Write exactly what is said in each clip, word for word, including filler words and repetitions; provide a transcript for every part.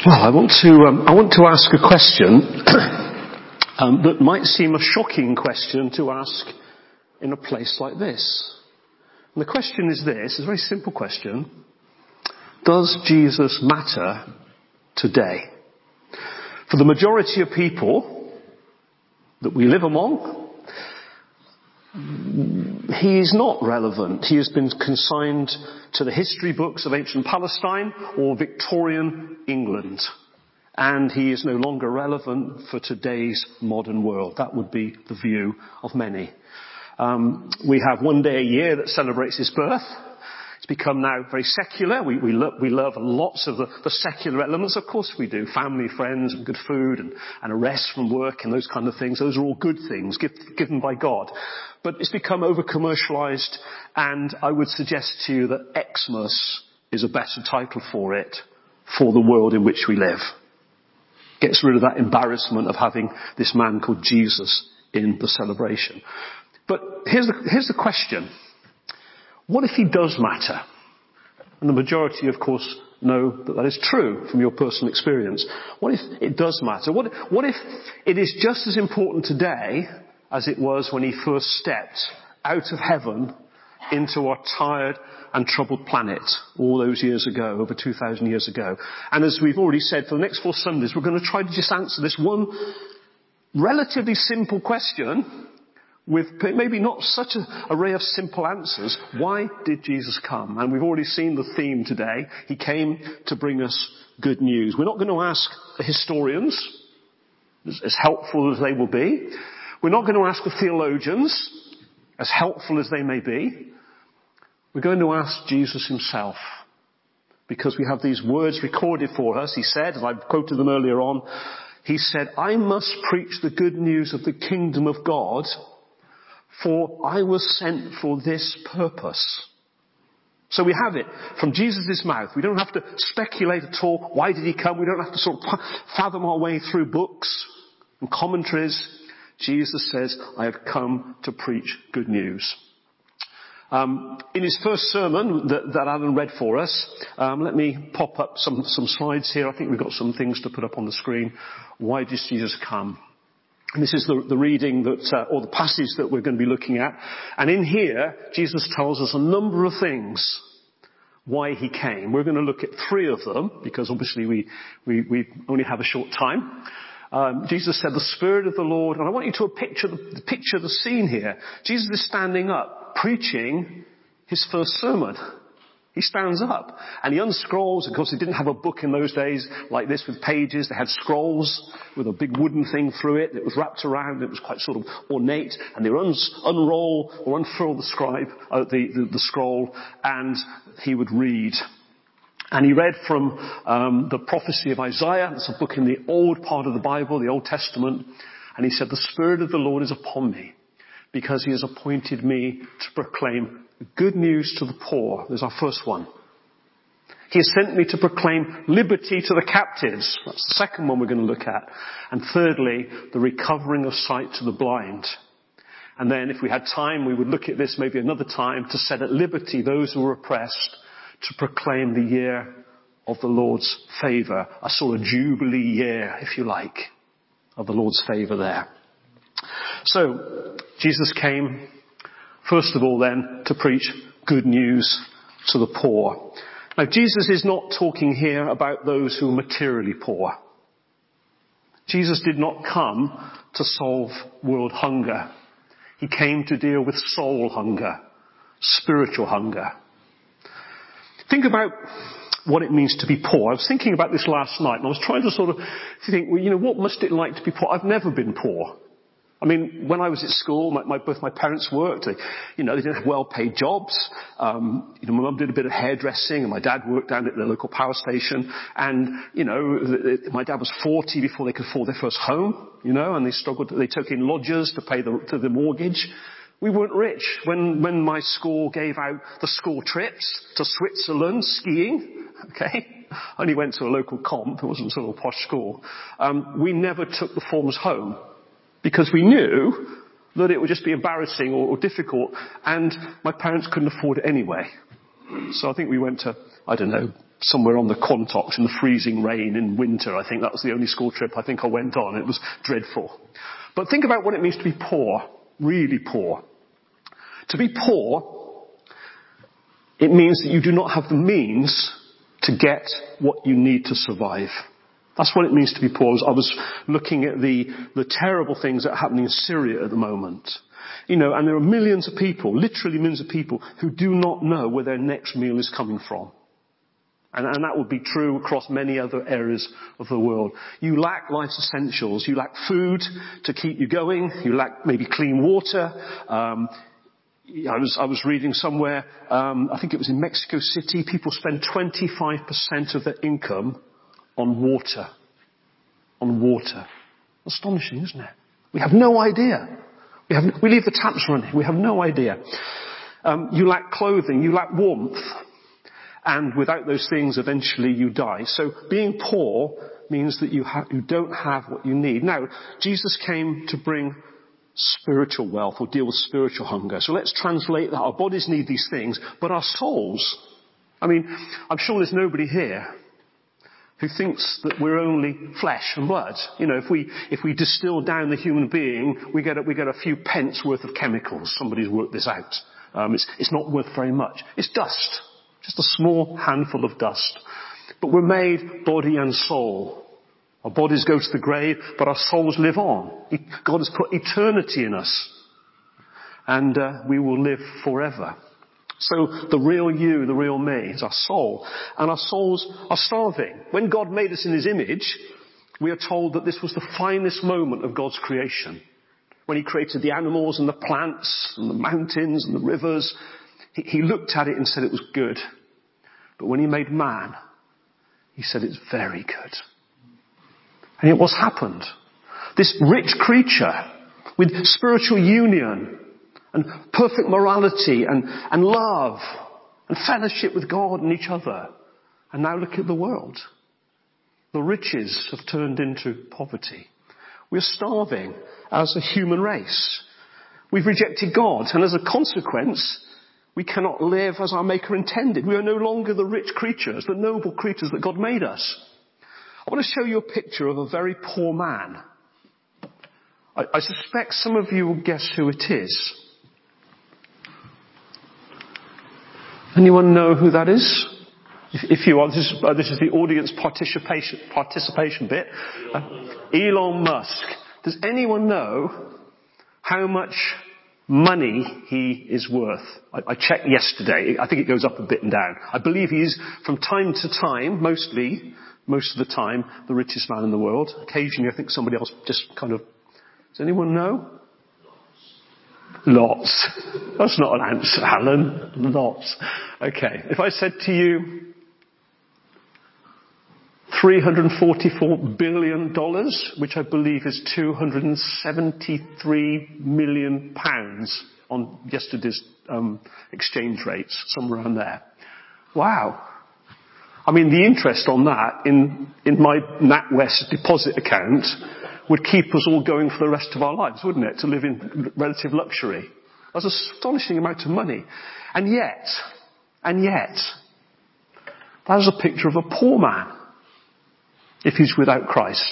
Well, I want to um, I want to ask a question um, that might seem a shocking question to ask in a place like this. And the question is this, it's a very simple question. Does Jesus matter today? For the majority of people that we live among, he is not relevant. He has been consigned to the history books of ancient Palestine or Victorian England. And he is no longer relevant for today's modern world. That would be the view of many. Um, we have one day a year that celebrates his birth. It's become now very secular. We, we, lo- we love lots of the, the secular elements. Of course we do. Family, friends, and good food, and, and a rest from work, and those kind of things. Those are all good things give, given by God. But it's become over-commercialized, and I would suggest to you that Xmas is a better title for it, for the world in which we live. Gets rid of that embarrassment of having this man called Jesus in the celebration. But here's the, here's the question. What if he does matter? And the majority, of course, know that that is true from your personal experience. What if it does matter? What, what if it is just as important today as it was when he first stepped out of heaven into our tired and troubled planet all those years ago, over two thousand years ago? And as we've already said, for the next four Sundays, we're going to try to just answer this one relatively simple question with maybe not such an array of simple answers. Why did Jesus come? And we've already seen the theme today. He came to bring us good news. We're not going to ask the historians, as helpful as they will be. We're not going to ask the theologians, as helpful as they may be. We're going to ask Jesus himself, because we have these words recorded for us. He said, as I quoted them earlier on, he said, "I must preach the good news of the kingdom of God, for I was sent for this purpose." So we have it from Jesus' mouth. We don't have to speculate at all. Why did he come? We don't have to sort of fathom our way through books and commentaries. Jesus says, "I have come to preach good news." Um, in his first sermon that, that Alan read for us, um, let me pop up some, some slides here. I think we've got some things to put up on the screen. Why does Jesus come? And this is the, the reading that, uh, or the passage that we're going to be looking at. And in here, Jesus tells us a number of things why he came. We're going to look at three of them, because obviously we, we, we only have a short time. Um, Jesus said, "The Spirit of the Lord," and I want you to picture the, picture the scene here. Jesus is standing up, preaching his first sermon. He stands up and he unscrolls. Of course, they didn't have a book in those days like this with pages. They had scrolls with a big wooden thing through it. It was wrapped around. It was quite sort of ornate. And they would uns- unroll or unfurl the scribe, uh, the, the, the scroll, and he would read. And he read from um, the prophecy of Isaiah. It's a book in the old part of the Bible, the Old Testament. And he said, "The Spirit of the Lord is upon me, because he has appointed me to proclaim good news to the poor." There's our first one. "He has sent me to proclaim liberty to the captives." That's the second one we're going to look at. And thirdly, the recovering of sight to the blind. And then if we had time, we would look at this maybe another time, to set at liberty those who were oppressed, to proclaim the year of the Lord's favour. A sort of jubilee year, if you like, of the Lord's favour there. So, Jesus came, first of all then, to preach good news to the poor. Now, Jesus is not talking here about those who are materially poor. Jesus did not come to solve world hunger. He came to deal with soul hunger, spiritual hunger. Think about what it means to be poor. I was thinking about this last night, and I was trying to sort of think, well, you know, what must it like to be poor? I've never been poor. I mean, when I was at school, my, my, both my parents worked. They, you know, they didn't have well-paid jobs. Um, you know, my mum did a bit of hairdressing, and my dad worked down at the local power station. And you know, the, the, my dad was forty before they could afford their first home. You know, and they struggled. They took in lodgers to pay the, to the mortgage. We weren't rich. When when my school gave out the school trips to Switzerland skiing, okay, I only went to a local comp. It wasn't sort of a posh school. Um, we never took the forms home, because we knew that it would just be embarrassing or, or difficult, and my parents couldn't afford it anyway. So I think we went to, I don't know, somewhere on the Quantocks in the freezing rain in winter. I think that was the only school trip I think I went on. It was dreadful. But think about what it means to be poor, really poor. To be poor, it means that you do not have the means to get what you need to survive. That's what it means to be poor. I was looking at the, the terrible things that are happening in Syria at the moment. You know, and there are millions of people, literally millions of people, who do not know where their next meal is coming from. And, and that would be true across many other areas of the world. You lack life's essentials. You lack food to keep you going. You lack maybe clean water. Um, I was, I was reading somewhere, um, I think it was in Mexico City, people spend twenty-five percent of their income on water. On water. Astonishing, isn't it? We have no idea. We, have, we leave the taps running. We have no idea. Um, you lack clothing. You lack warmth. And without those things, eventually you die. So being poor means that you, ha- you don't have what you need. Now, Jesus came to bring spiritual wealth or deal with spiritual hunger. So let's translate that. Our bodies need these things, but our souls, I mean, I'm sure there's nobody here who thinks that we're only flesh and blood. You know, if we, if we distill down the human being, we get a, we get a few pence worth of chemicals. Somebody's worked this out. Um, it's, it's not worth very much. It's dust. Just a small handful of dust. But we're made body and soul. Our bodies go to the grave, but our souls live on. God has put eternity in us. And uh, we will live forever. So the real you, the real me, is our soul. And our souls are starving. When God made us in His image, we are told that this was the finest moment of God's creation. When He created the animals and the plants and the mountains and the rivers, He, he looked at it and said it was good. But when He made man, He said it's very good. And yet what's happened? This rich creature with spiritual union and perfect morality and, and love and fellowship with God and each other. And now look at the world. The riches have turned into poverty. We're starving as a human race. We've rejected God, and as a consequence, we cannot live as our Maker intended. We are no longer the rich creatures, the noble creatures that God made us. I want to show you a picture of a very poor man. I, I suspect some of you will guess who it is. Anyone know who that is? If, if you are, this is, uh, this is the audience participation, participation bit. Uh, Elon Musk. Does anyone know how much money he is worth? I, I checked yesterday. I think it goes up a bit and down. I believe he's, from time to time, mostly, most of the time, the richest man in the world. Occasionally, I think somebody else just kind of... Does anyone know? Lots. That's not an answer, Alan. Lots. Okay. If I said to you, three hundred forty-four billion dollars, which I believe is two hundred seventy-three million pounds on yesterday's um, exchange rates, somewhere around there. Wow. I mean, the interest on that in, in my NatWest deposit account would keep us all going for the rest of our lives, wouldn't it? To live in relative luxury. That's an astonishing amount of money. And yet, and yet, that is a picture of a poor man, if he's without Christ.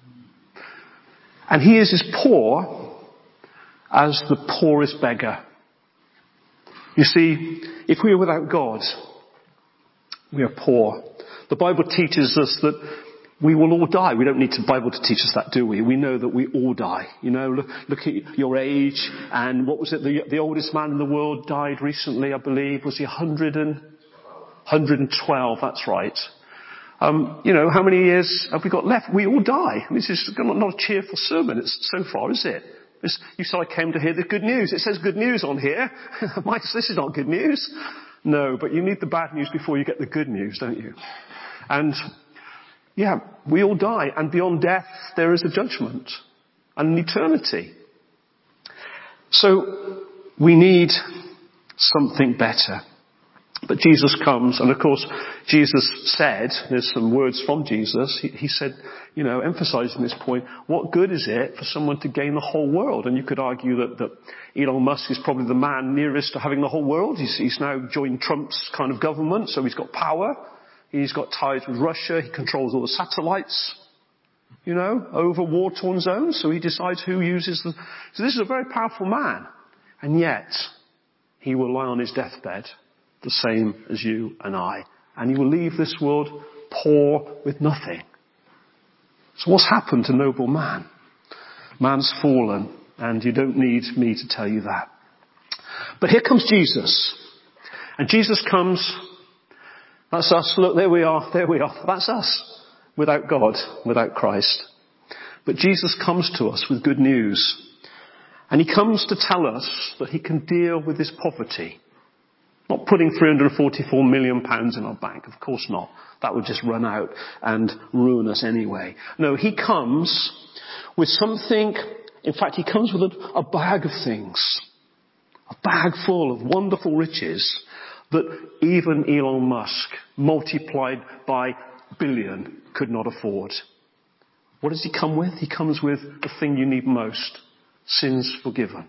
And he is as poor as the poorest beggar. You see, if we are without God, we are poor. The Bible teaches us that we will all die. We don't need the Bible to teach us that, do we? We know that we all die. You know, look, look at your age. And what was it? The, the oldest man in the world died recently, I believe. Was he one hundred and, one hundred twelve? That's right. Um, you know, how many years have we got left? We all die. I mean, this is not a cheerful sermon it's so far, is it? It's, you said I came to hear the good news. It says good news on here. Mike, this is not good news. No, but you need the bad news before you get the good news, don't you? And yeah, we all die, and beyond death there is a judgment and an eternity. So we need something better. But Jesus comes, and of course, Jesus said, there's some words from Jesus, he, he said, you know, emphasizing this point, what good is it for someone to gain the whole world? And you could argue that, that Elon Musk is probably the man nearest to having the whole world. He's, he's now joined Trump's kind of government, so he's got power. He's got ties with Russia. He controls all the satellites, you know, over war-torn zones. So he decides who uses them. So this is a very powerful man. And yet, he will lie on his deathbed, the same as you and I. And he will leave this world poor with nothing. So what's happened to noble man? Man's fallen, and you don't need me to tell you that. But here comes Jesus. And Jesus comes, that's us, look, there we are, there we are, that's us. Without God, without Christ. But Jesus comes to us with good news. And he comes to tell us that he can deal with this poverty. Not putting three hundred forty-four million pounds in our bank, of course not. That would just run out and ruin us anyway. No, he comes with something, in fact he comes with a, a bag of things. A bag full of wonderful riches that even Elon Musk, multiplied by billion, could not afford. What does he come with? He comes with the thing you need most. Sins forgiven.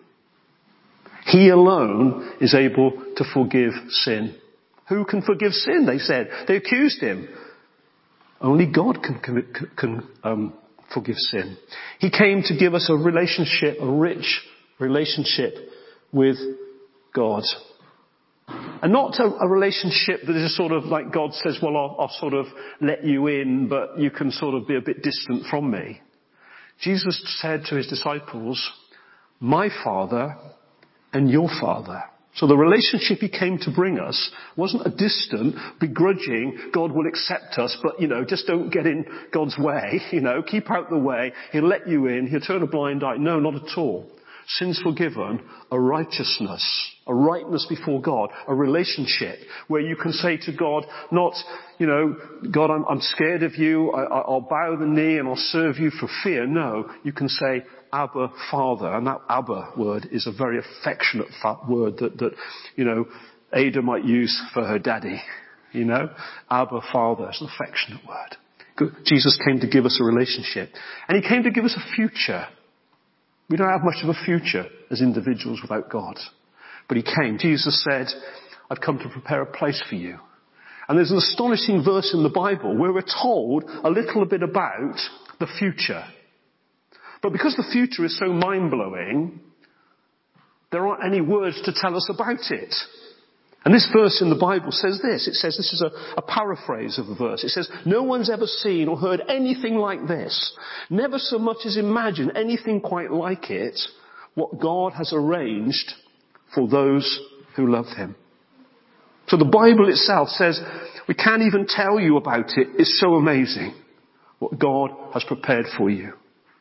He alone is able to forgive sin. Who can forgive sin? They said. They accused him. Only God can, can, can um, forgive sin. He came to give us a relationship, a rich relationship with God. And not a, a relationship that is sort of like God says, well, I'll, I'll sort of let you in, but you can sort of be a bit distant from me. Jesus said to his disciples, my Father and your Father. So the relationship he came to bring us wasn't a distant, begrudging, God will accept us, but, you know, just don't get in God's way, you know, keep out the way, he'll let you in, he'll turn a blind eye. No, not at all. Sins forgiven, a righteousness, a rightness before God, a relationship where you can say to God, not, you know, God, I'm, I'm scared of you, I, I'll bow the knee and I'll serve you for fear. No, you can say, Abba, Father. And that Abba word is a very affectionate word that, that, you know, Ada might use for her daddy. You know, Abba, Father is an affectionate word. Jesus came to give us a relationship. And he came to give us a future. We don't have much of a future as individuals without God. But he came. Jesus said, I've come to prepare a place for you. And there's an astonishing verse in the Bible where we're told a little bit about the future. But because the future is so mind-blowing, there aren't any words to tell us about it. And this verse in the Bible says this. It says, this is a, a paraphrase of the verse. It says, no one's ever seen or heard anything like this. Never so much as imagined anything quite like it. What God has arranged for those who love him. So the Bible itself says, we can't even tell you about it. It's so amazing what God has prepared for you.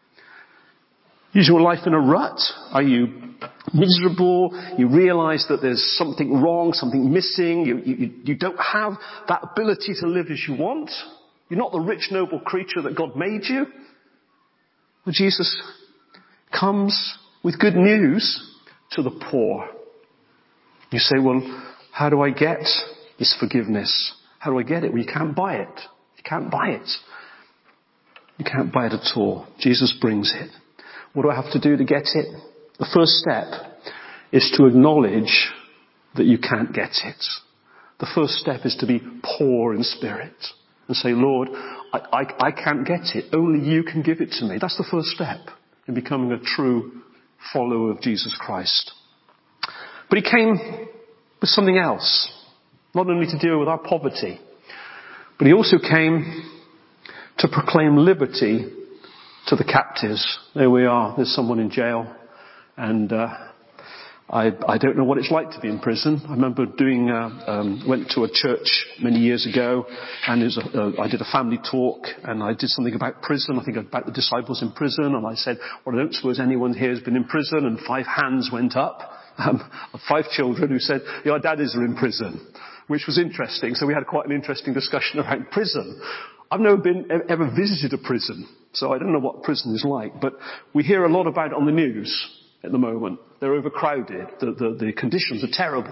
Is your life in a rut? Are you miserable? You realize that there's something wrong, something missing. You, you, you don't have that ability to live as you want. You're not the rich, noble creature that God made you. Well, Jesus comes with good news to the poor. You say, well, how do I get this forgiveness? How do I get it? Well, you can't buy it. You can't buy it. You can't buy it at all. Jesus brings it. What do I have to do to get it? The first step is to acknowledge that you can't get it. The first step is to be poor in spirit and say, Lord, I, I, I can't get it. Only you can give it to me. That's the first step in becoming a true follower of Jesus Christ. But he came with something else. Not only to deal with our poverty, but he also came to proclaim liberty to the captives. There we are. There's someone in jail. And uh, I, I don't know what it's like to be in prison. I remember doing, uh, um, went to a church many years ago, and it was a, uh, I did a family talk, and I did something about prison. I think about the disciples in prison, and I said, well, I don't suppose anyone here has been in prison, and five hands went up. Um, five children who said, yeah, our daddies are in prison, which was interesting. So we had quite an interesting discussion around prison. I've never been, ever visited a prison, so I don't know what prison is like, but we hear a lot about it on the news at the moment. They're overcrowded. The, the, the conditions are terrible.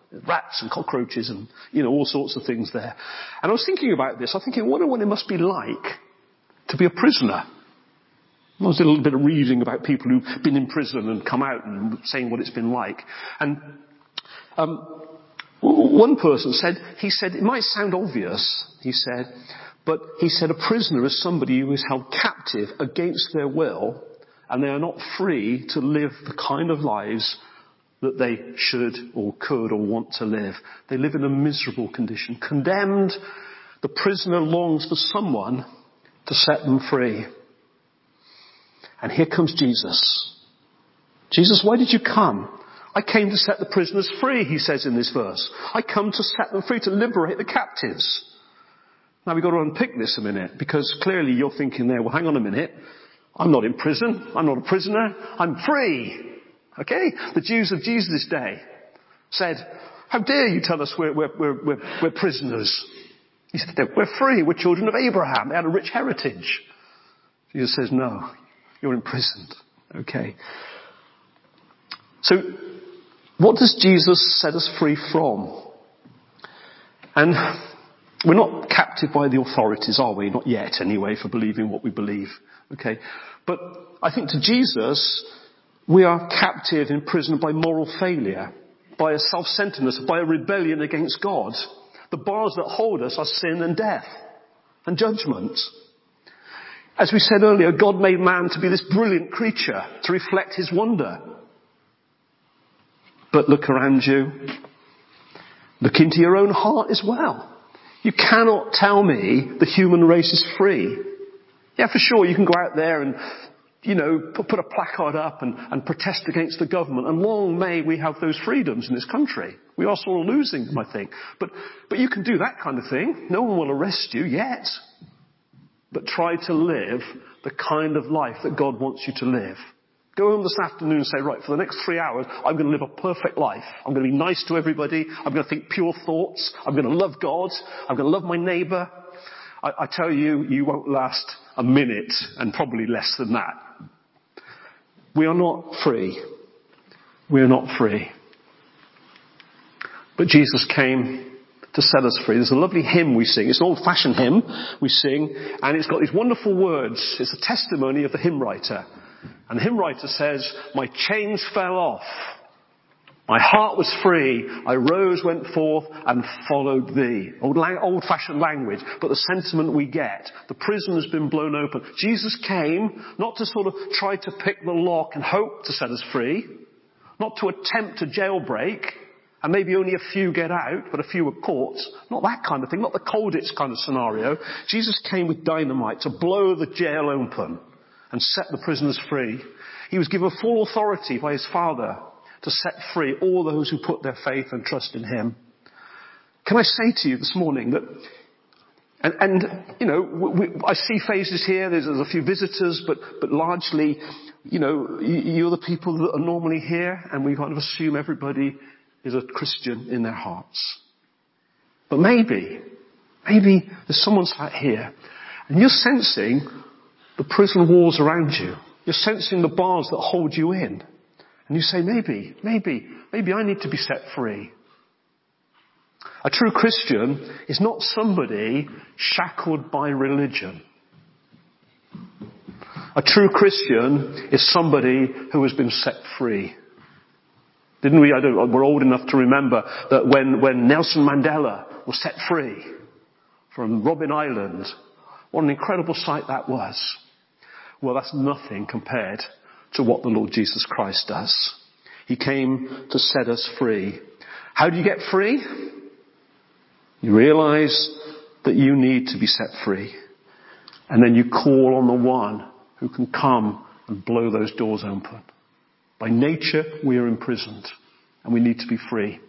Rats and cockroaches and, you know, all sorts of things there. And I was thinking about this. I was thinking, I wonder what it must be like to be a prisoner. I was doing a little bit of reading about people who've been in prison and come out and saying what it's been like. And um, one person said, he said, it might sound obvious, he said, but he said a prisoner is somebody who is held captive against their will, and they are not free to live the kind of lives that they should or could or want to live. They live in a miserable condition. Condemned, the prisoner longs for someone to set them free. And here comes Jesus. Jesus, why did you come? I came to set the prisoners free, he says in this verse. I come to set them free, to liberate the captives. Now we've got to unpick this a minute, because clearly you're thinking there, well, hang on a minute. I'm not in prison. I'm not a prisoner. I'm free. Okay? The Jews of Jesus' day said, how dare you tell us we're, we're, we're, we're, we're prisoners? He said, we're free. We're children of Abraham. They had a rich heritage. Jesus says, no, you're imprisoned. Okay. So, what does Jesus set us free from? And we're not captive by the authorities, are we? Not yet, anyway, for believing what we believe. Okay. But I think to Jesus, we are captive, imprisoned by moral failure, by a self-centeredness, by a rebellion against God. The bars that hold us are sin and death and judgment. As we said earlier, God made man to be this brilliant creature, to reflect his wonder. But look around you. Look into your own heart as well. You cannot tell me the human race is free. Yeah, for sure, you can go out there and, you know, put a placard up and, and protest against the government. And long may we have those freedoms in this country. We are sort of losing them, I think. But, but you can do that kind of thing. No one will arrest you yet. But try to live the kind of life that God wants you to live. Go home this afternoon and say, right, for the next three hours, I'm going to live a perfect life. I'm going to be nice to everybody. I'm going to think pure thoughts. I'm going to love God. I'm going to love my neighbour. I, I tell you, you won't last a minute, and probably less than that. We are not free. We are not free. But Jesus came to set us free. There's a lovely hymn we sing. It's an old-fashioned hymn we sing, and it's got these wonderful words. It's a testimony of the hymn writer. And the hymn writer says, my chains fell off. My heart was free. I rose, went forth, and followed thee. Old, old-fashioned language, but the sentiment we get. The prison has been blown open. Jesus came not to sort of try to pick the lock and hope to set us free. Not to attempt to jailbreak, and maybe only a few get out, but a few were caught. Not that kind of thing. Not the Colditz kind of scenario. Jesus came with dynamite to blow the jail open and set the prisoners free. He was given full authority by his Father to set free all those who put their faith and trust in him. Can I say to you this morning that, and, and you know, we, I see faces here, there's, there's a few visitors, but, but largely, you know, you're the people that are normally here, and we kind of assume everybody is a Christian in their hearts. But maybe, maybe there's someone sat here, and you're sensing the prison walls around you. You're sensing the bars that hold you in. And you say, maybe, maybe, maybe I need to be set free. A true Christian is not somebody shackled by religion. A true Christian is somebody who has been set free. Didn't we? I don't, we're old enough to remember that when, when Nelson Mandela was set free from Robben Island, what an incredible sight that was. Well, that's nothing compared to what the Lord Jesus Christ does. He came to set us free. How do you get free? You realize that you need to be set free. And then you call on the one who can come and blow those doors open. By nature, we are imprisoned, and we need to be free.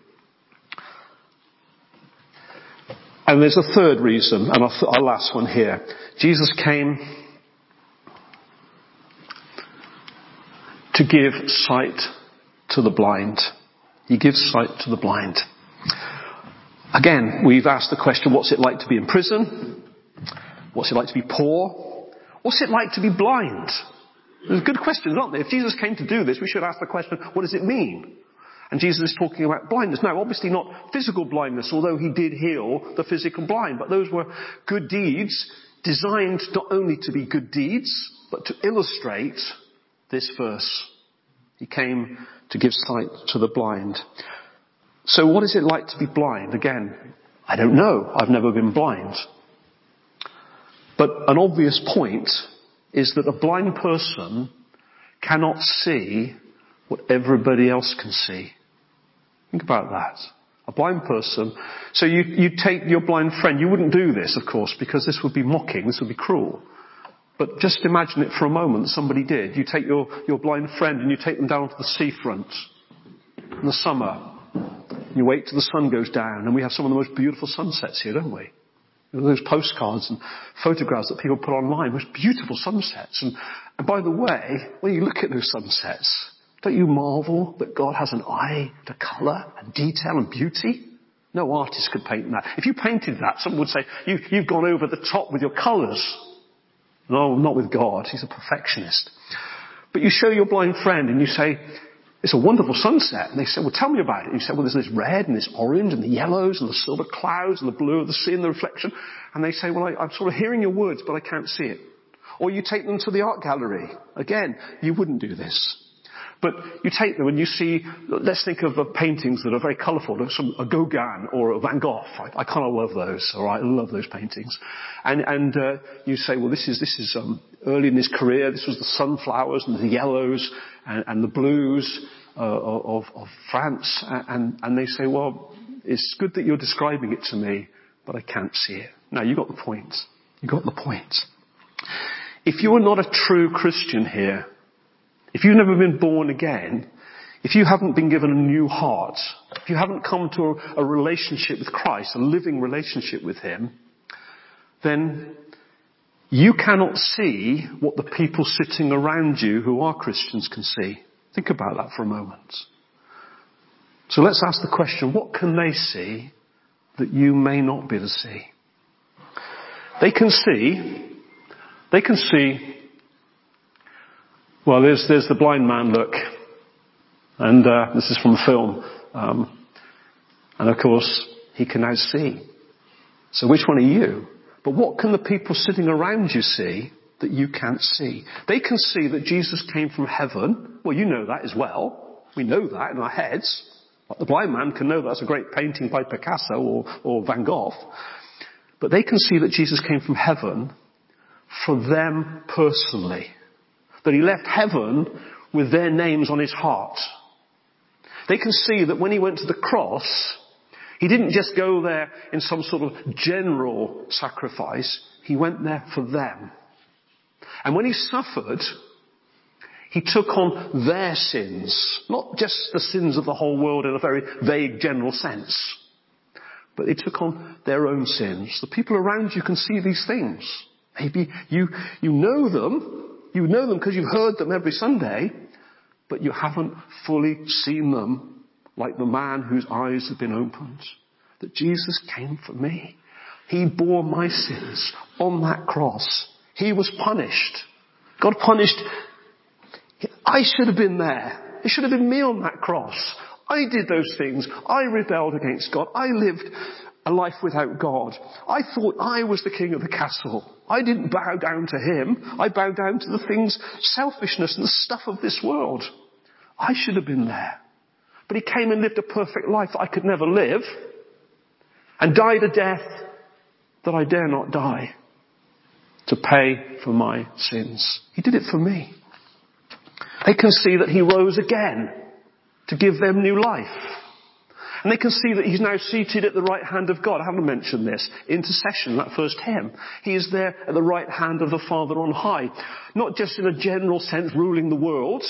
And there's a third reason, and our, our last one here. Jesus came to give sight to the blind. He gives sight to the blind. Again, we've asked the question, what's it like to be in prison? What's it like to be poor? What's it like to be blind? There's good questions, aren't there? If Jesus came to do this, we should ask the question, what does it mean? And Jesus is talking about blindness. Now, obviously not physical blindness, although he did heal the physical blind. But those were good deeds designed not only to be good deeds, but to illustrate this verse. He came to give sight to the blind. So what is it like to be blind? Again, I don't know. I've never been blind. But an obvious point is that a blind person cannot see what everybody else can see. Think about that. A blind person. So you, you take your blind friend. You wouldn't do this, of course, because this would be mocking. This would be cruel. But just imagine it for a moment. Somebody did. You take your, your blind friend and you take them down to the seafront in the summer. You wait till the sun goes down, and we have some of the most beautiful sunsets here, don't we? You know, those postcards and photographs that people put online, most beautiful sunsets. And, and by the way, when you look at those sunsets, don't you marvel that God has an eye to colour and detail and beauty? No artist could paint that. If you painted that, someone would say, you, you've gone over the top with your colours. No, not with God. He's a perfectionist. But you show your blind friend and you say, it's a wonderful sunset. And they say, well, tell me about it. And you say, well, there's this red and this orange and the yellows and the silver clouds and the blue of the sea and the reflection. And they say, well, I, I'm sort of hearing your words, but I can't see it. Or you take them to the art gallery. Again, you wouldn't do this. But you take them and you see, let's think of uh, paintings that are very colourful. Some, a Gauguin or a Van Gogh. I, I kind of love those, alright? I love those paintings. And, and, uh, you say, well, this is, this is, um, early in his career. This was the sunflowers and the yellows and, and the blues, uh, of, of France. And, and they say, well, it's good that you're describing it to me, but I can't see it. Now, you got the point. You got the point. If you are not a true Christian here, if you've never been born again, if you haven't been given a new heart, if you haven't come to a, a relationship with Christ, a living relationship with Him, then you cannot see what the people sitting around you who are Christians can see. Think about that for a moment. So let's ask the question, what can they see that you may not be able to see? They can see, they can see Well, there's, there's the blind man, look. And uh, this is from a film. Um, and of course, he can now see. So which one are you? But what can the people sitting around you see that you can't see? They can see that Jesus came from heaven. Well, you know that as well. We know that in our heads. But the blind man can know that's a great painting by Picasso or, or Van Gogh. But they can see that Jesus came from heaven for them personally. That he left heaven with their names on his heart. They can see that when he went to the cross, he didn't just go there in some sort of general sacrifice. He went there for them. And when he suffered, he took on their sins. Not just the sins of the whole world in a very vague general sense. But he took on their own sins. The people around you can see these things. Maybe you, you know them. You know them because you've heard them every Sunday, but you haven't fully seen them like the man whose eyes have been opened. That Jesus came for me. He bore my sins on that cross. He was punished. God punished. I should have been there. It should have been me on that cross. I did those things. I rebelled against God. I lived a life without God. I thought I was the king of the castle. I didn't bow down to him. I bowed down to the things, selfishness and the stuff of this world. I should have been there. But he came and lived a perfect life that I could never live and died a death that I dare not die to pay for my sins. He did it for me. They can see that he rose again to give them new life. And they can see that he's now seated at the right hand of God. I haven't mentioned this. Intercession, that first hymn. He is there at the right hand of the Father on high. Not just in a general sense ruling the world,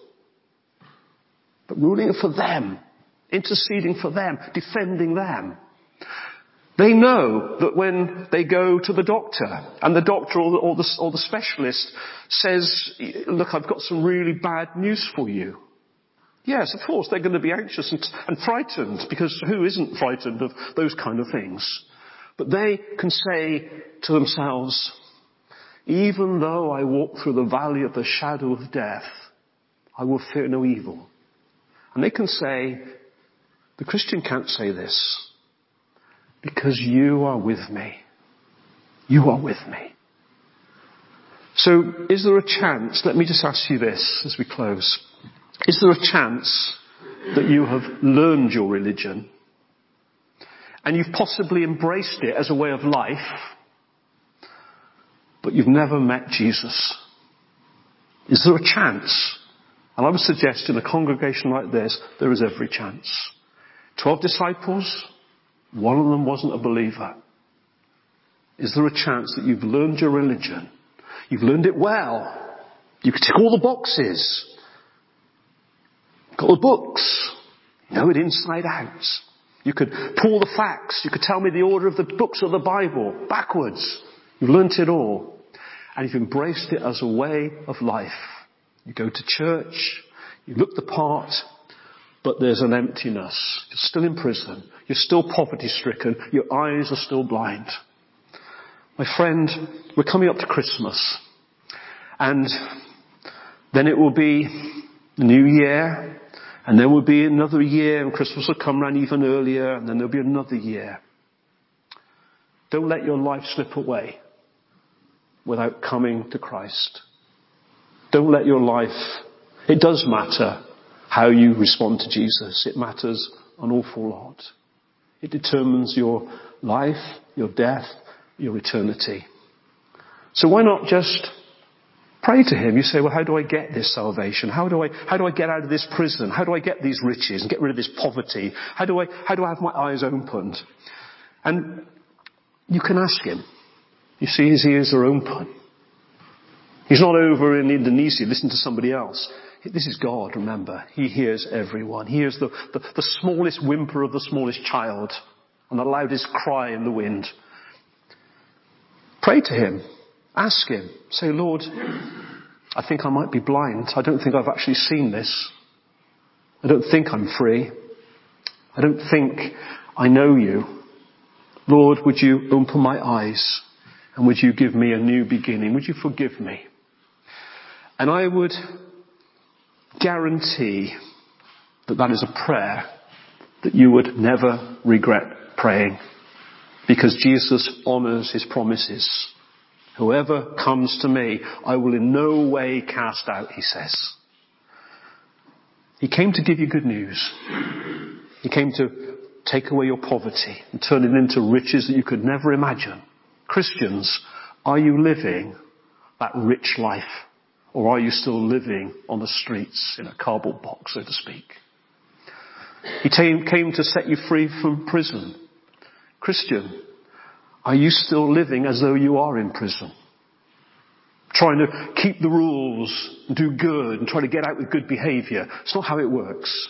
but ruling it for them. Interceding for them. Defending them. They know that when they go to the doctor, and the doctor or the, or the, or the specialist says, look, I've got some really bad news for you. Yes, of course, they're going to be anxious and, and frightened, because who isn't frightened of those kind of things? But they can say to themselves, even though I walk through the valley of the shadow of death, I will fear no evil. And they can say, the Christian can't say this, because you are with me. You are with me. So, is there a chance, let me just ask you this as we close. Is there a chance that you have learned your religion and you've possibly embraced it as a way of life, but you've never met Jesus? Is there a chance? And I would suggest in a congregation like this, there is every chance. Twelve disciples, one of them wasn't a believer. Is there a chance that you've learned your religion? You've learned it well. You can tick all the boxes. You've got the books. You know it inside out. You could pull the facts. You could tell me the order of the books of the Bible backwards. You've learnt it all. And you've embraced it as a way of life. You go to church. You look the part. But there's an emptiness. You're still in prison. You're still poverty stricken. Your eyes are still blind. My friend, we're coming up to Christmas. And then it will be the New Year. And there will be another year, and Christmas will come around even earlier, and then there'll be another year. Don't let your life slip away without coming to Christ. Don't let your life, it does matter how you respond to Jesus. It matters an awful lot. It determines your life, your death, your eternity. So why not just pray to him? You say, well, how do I get this salvation? How do I, how do I get out of this prison? How do I get these riches and get rid of this poverty? How do I, how do I have my eyes opened? And you can ask him. You see, his ears are open. He's not over in Indonesia listening to somebody else. This is God, remember. He hears everyone. He hears the, the, the smallest whimper of the smallest child and the loudest cry in the wind. Pray to him. Ask him. Say, Lord, I think I might be blind. I don't think I've actually seen this. I don't think I'm free. I don't think I know you. Lord, would you open my eyes and would you give me a new beginning? Would you forgive me? And I would guarantee that that is a prayer that you would never regret praying, because Jesus honours his promises. Whoever comes to me, I will in no way cast out, he says. He came to give you good news. He came to take away your poverty and turn it into riches that you could never imagine. Christians, are you living that rich life? Or are you still living on the streets in a cardboard box, so to speak? He came to set you free from prison. Christian, are you still living as though you are in prison? Trying to keep the rules, do good, and try to get out with good behaviour. It's not how it works.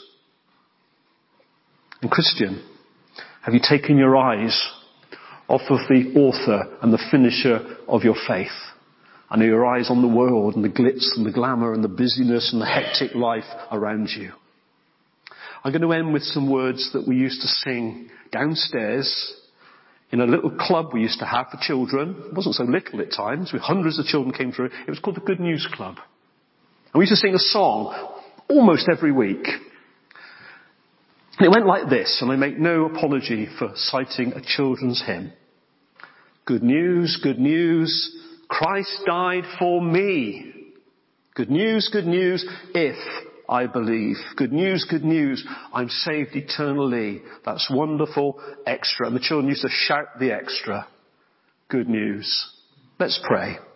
And Christian, have you taken your eyes off of the author and the finisher of your faith? And are your eyes on the world and the glitz and the glamour and the busyness and the hectic life around you? I'm going to end with some words that we used to sing downstairs in a little club we used to have for children. It wasn't so little at times. With hundreds of children came through. It was called the Good News Club. And we used to sing a song almost every week. And it went like this, and I make no apology for citing a children's hymn. Good news, good news, Christ died for me. Good news, good news, if I believe. Good news, good news, I'm saved eternally. That's wonderful, extra. And the children used to shout the extra. Good news. Let's pray.